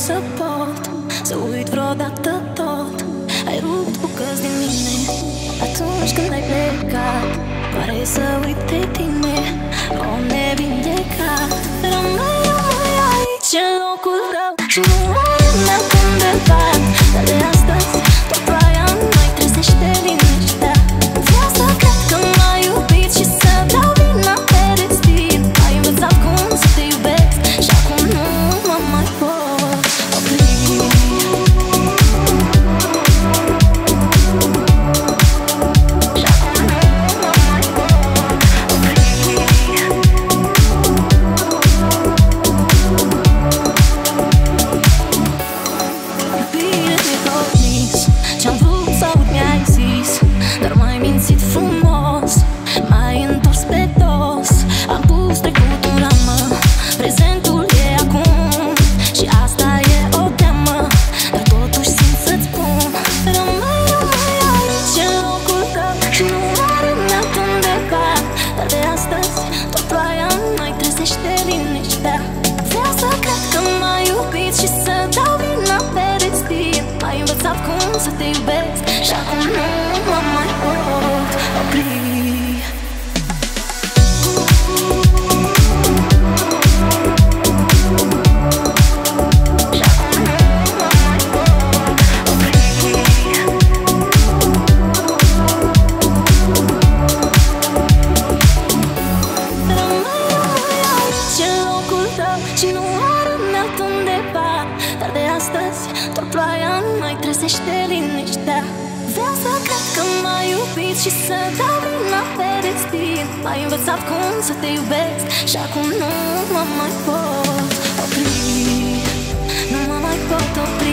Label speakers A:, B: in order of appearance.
A: să pot să uit vreodată tot. Ai rupt bucăți din mine atunci când ai plecat. Pare să uit de tine, om nevindecat. Rămâi aici în locul tău și nu mai merg undeva. Dar de astăzi tot ploaia nu mai trezește liniștea. Vreau să cred că m-ai iubit și să dau vina pe destin. Ai învățat cum să te iubesc și acum nu mă mai pot opri. Ce-am vrut să aud mi-ai zis, dar m-ai mințit frumos, m-ai întors pe dos. Am pus trecutul în ramă, prezentul e acum și asta e o teamă, dar totuși simt să-ți spun: rămâi aici în locul tău și nu mai merg undeva. Dar de astăzi tot ploaia nu mai trezește liniștea. Vreau să cred că m-ai iubit și să dau vina pe destin. Ai învățat cum să te iubesc și acum nu mă mai pot opri. Și nu arăt altundeva. Dar de astăzi tot ploaia nu mai trezește liniștea. Vreau să cred că m-ai iubit și să dau vina pe destin. Ai învățat cum să te iubesc și acum nu mă mai pot opri. Nu mă mai pot opri.